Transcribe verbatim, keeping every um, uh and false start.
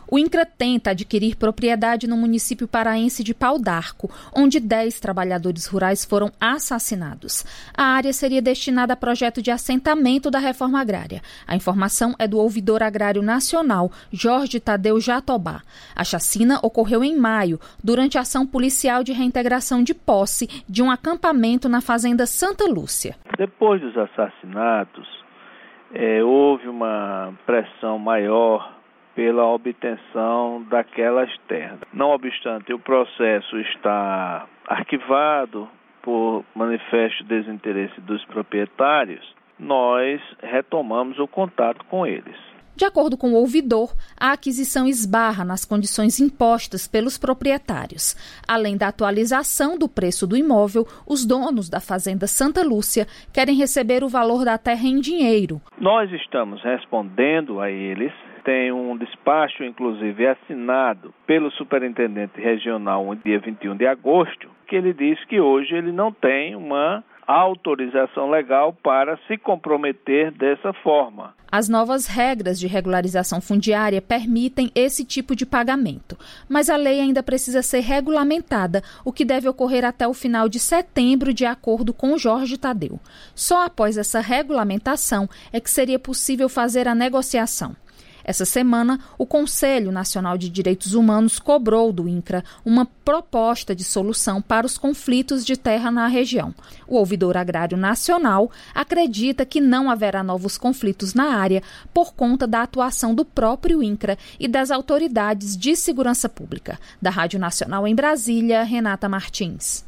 O INCRA tenta adquirir propriedade no município paraense de Pau d'Arco, onde dez trabalhadores rurais foram assassinados. A área seria destinada a projeto de assentamento da reforma agrária. A informação é do ouvidor agrário nacional, Jorge Tadeu Jatobá. A chacina ocorreu em maio, durante a ação policial de reintegração de posse de um acampamento na fazenda Santa Lúcia. Depois dos assassinatos, é, houve uma pressão maior pela obtenção daquelas terras. Não obstante, o processo está arquivado por manifesto desinteresse dos proprietários, nós retomamos o contato com eles. De acordo com o ouvidor, a aquisição esbarra nas condições impostas pelos proprietários. Além da atualização do preço do imóvel, os donos da fazenda Santa Lúcia querem receber o valor da terra em dinheiro. Nós estamos respondendo a eles. Tem um despacho, inclusive, assinado pelo superintendente regional no dia vinte e um de agosto, que ele diz que hoje ele não tem uma autorização legal para se comprometer dessa forma. As novas regras de regularização fundiária permitem esse tipo de pagamento, mas a lei ainda precisa ser regulamentada, o que deve ocorrer até o final de setembro, de acordo com Jorge Tadeu. Só após essa regulamentação é que seria possível fazer a negociação. Essa semana, o Conselho Nacional de Direitos Humanos cobrou do INCRA uma proposta de solução para os conflitos de terra na região. O ouvidor agrário nacional acredita que não haverá novos conflitos na área por conta da atuação do próprio INCRA e das autoridades de segurança pública. Da Rádio Nacional em Brasília, Renata Martins.